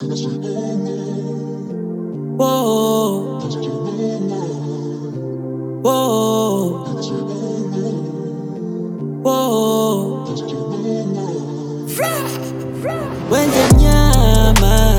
Whoa, whoa, whoa. Wenze mnyama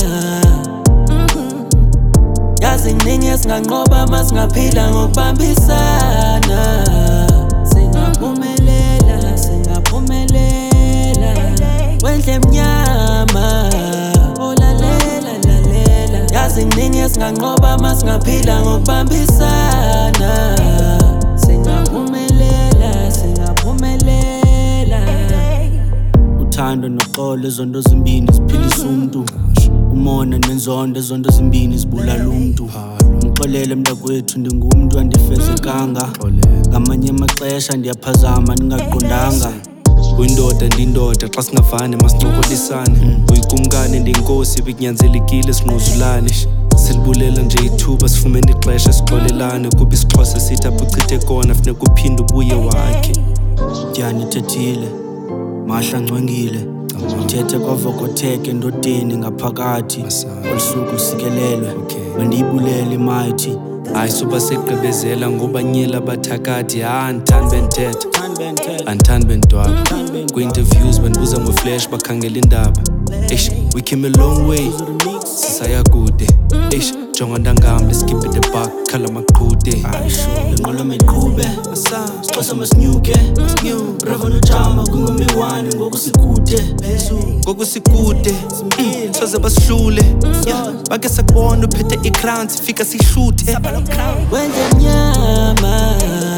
yazi kuningi esinganqoba masingaphila ngokubambisana. Singaphumelela, singaphumelela. Wenze mnyama olalela lalela. Yazi kuningi esinganqoba masingaphila ngokubambisana. Singaphumelela, singaphumelela. Uthando noxolo ezondo zimbini ziphilisa umuntu. Umona nenzondo ezondo zimbini zibulala umuntu. Ngixolele mntakwethu ndingumuntu andifezekanga. Ngamanye amaxesha ndiyaphazama ndingaqondanga. Uyindoda ndindoda xa singavani masincokolisane. Uyikumkani ndiyinkosi bekunyanzelekile sinquzulane. Silibulela nje ithuba sifumene ixesha sixolelane. Kuba isiXhosa sithi apho uchithe kona funeka uphinde ubuye wakhe. Tyani ithethile, mahla ngcwengile. Uthethe kwavokotheke endodeni ngaphakathi. Olusuku sikelelwe, mandiyibulele imighty. Hayi suba segqibezela ngoba nyela bathakathi. Andithandi benthetha, andithandi bentwaba. Kwi-interviews bandibuza ngoflash bakhangela indaba. We came a long way, sisaya kude. Jonga ndangambe skip the back khala maqhude. Lenqolo mayiqhube, siXhosa masinyuke. Bravo nojama kungomiwani Ngoku sikude soze basihlule. Bake sakubona uphethe i-crown sifika sihluthe. Wenze mnyama,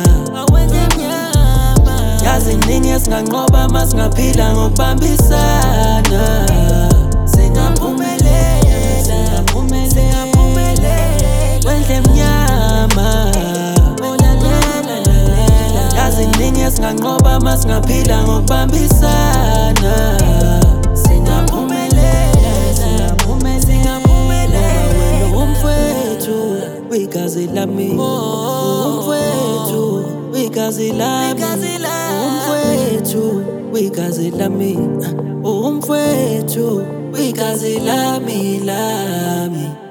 yazi kuningi esinganqoba masingaphila ngokubambisana. Singaphumelela, singaphumelela. Wenze mnyama olalela lalela. Yazi kuningi esinganqoba masingaphila ngokubambisana. Singaphumelela, singaphumelela. Wena umfowethu wegazi lami, umfowethu wegazi lami, umfowethu wegazi lami, umfowethu wegazi lami.